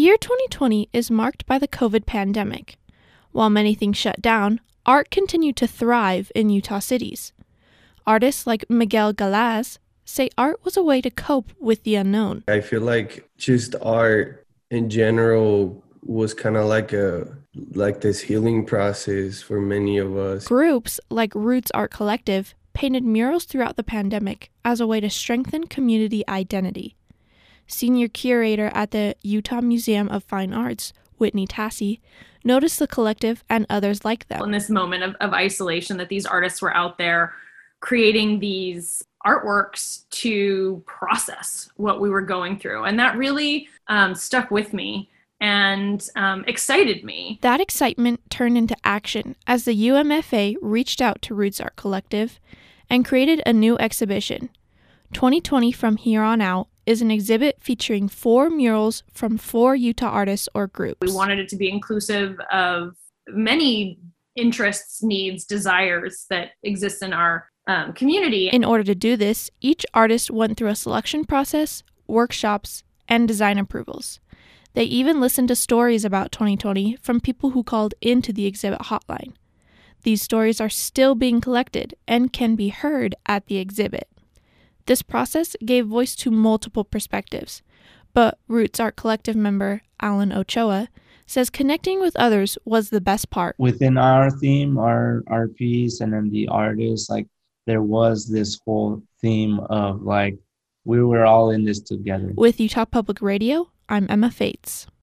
year 2020 is marked by the COVID pandemic. While many things shut down, art continued to thrive in Utah cities. Artists like Miguel Galaz say art was a way to cope with the unknown. I feel like just art in general was kind of like this healing process for many of us. Groups like Roots Art Collective painted murals throughout the pandemic as a way to strengthen community identity. Senior curator at the Utah Museum of Fine Arts, Whitney Tassi, noticed the collective and others like them. In this moment of isolation, that these artists were out there creating these artworks to process what we were going through. And that really stuck with me and excited me. That excitement turned into action as the UMFA reached out to Roots Art Collective and created a new exhibition. 2020 From Here On Out is an exhibit featuring 4 murals from 4 Utah artists or groups. We wanted it to be inclusive of many interests, needs, desires that exist in our community. In order to do this, each artist went through a selection process, workshops, and design approvals. They even listened to stories about 2020 from people who called into the exhibit hotline. These stories are still being collected and can be heard at the exhibit. This process gave voice to multiple perspectives, but Roots Art Collective member Alan Ochoa says connecting with others was the best part. Within our theme, our piece, and then the artists, there was this whole theme of we were all in this together. With Utah Public Radio, I'm Emma Fates.